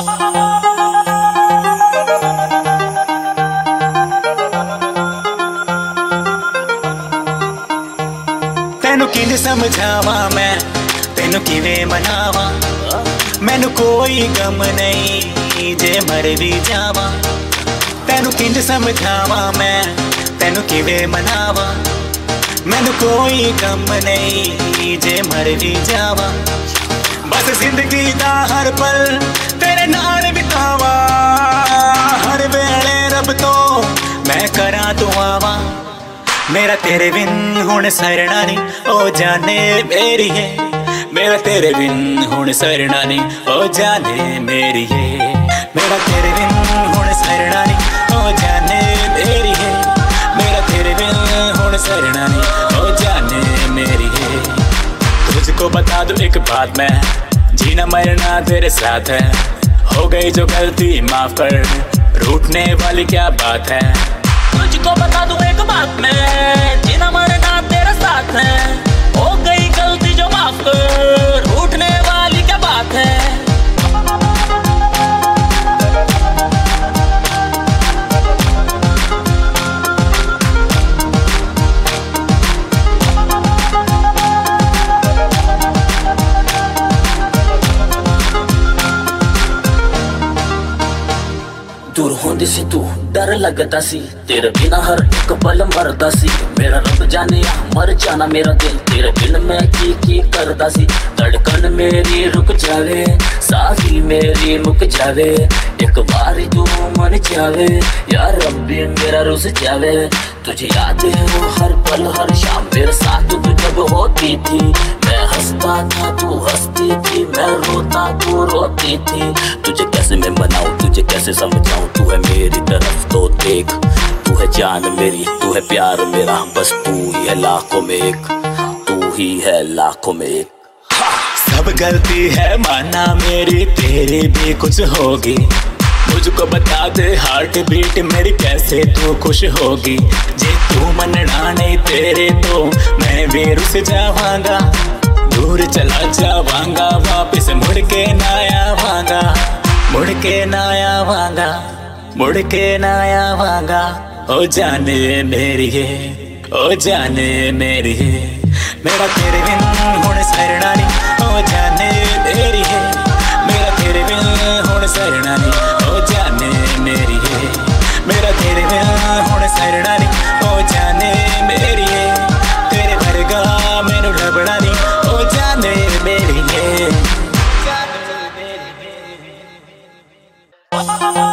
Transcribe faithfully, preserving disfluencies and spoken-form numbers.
तेनू किंज समझावा मैं तेनू किवें मनावा, मैनू कोई गम नहीं जे मर भी जावा। तेनू किंज समझावा मैं तेनू किवें मनावा, मैनू कोई गम नहीं जे मर भी जावा। बस जिंदगी दा हर पल तेरे नाल बितावा, हर वेले रब तो मैं करा दुआवा। मेरा तेरे बिन हुण सरना नहीं ओ जाने मेरी है, मेरा तेरे बिन हुण सरना नहीं ओ जाने मेरी है। मेरा तेरे बिन हुण सरना नहीं ओ जाने मेरी है, मेरा तेरे बिन हुण सरना नहीं ओ जाने मेरी है। तुझको बता दूं एक बात मैं, जीना मरना तेरे साथ है। हो गई जो गलती माफ कर, रूठने वाली क्या बात है। तुझको बता दूं एक बात मैं, जीना मरना तेरे साथ है। हो गई गलती जो माफ कर, रूठने वाली क्या बात है। दूर होंदी सी तू डर लगता सी, तेरे बिना हर एक पल मरदा सी। मेरा रब जाने मर जाना मेरा दिल, तेरे बिन मैं की की करदा सी। धड़कन मेरी रुक जावे, साही मेरी मुक जावे, एक बारी तू मन जावे यार रब्बी मेरा रुस जावे। तुझे याद है वो हर पल हर शाम मेरे साथ तू जब होती थी। मैं हंसता था तू हंसती थी, मैं रोता तू रोती थी। तुझे कैसे मैं मनाऊं तुझे कैसे समझाऊं, तू है मेरी तरफ तो देख। तू है जान मेरी तू है प्यार मेरा, बस तू ही है लाखों में एक, तू ही है लाखों में एक। सब गलती है माना मेरी, तेरी भी कुछ होगी। मुझको बता दे हार्ट बीट मेरी कैसे तू खुश होगी। जे तू मनना नहीं तेरे तो मैं भी रुस जावांगा, दूर चला जावांगा, वापस मुड़ के ना आवांगा, मुड़ के ना आवांगा, मुड़ के ना आवांगा। ओ जाने मेरी है ओ जाने मेरी है, मेरा तेरे बिन हुण सरना नहीं ओ जाने मेरी है, मेरा तेरे बिन हुण सरना नहीं ओ जाने मेरी है, मेरा तेरे बिन हुण सरना नहीं ओ जाने मेरी है। तेरे वर्गा मैनू लभना नहीं ओ जाने मेरी है।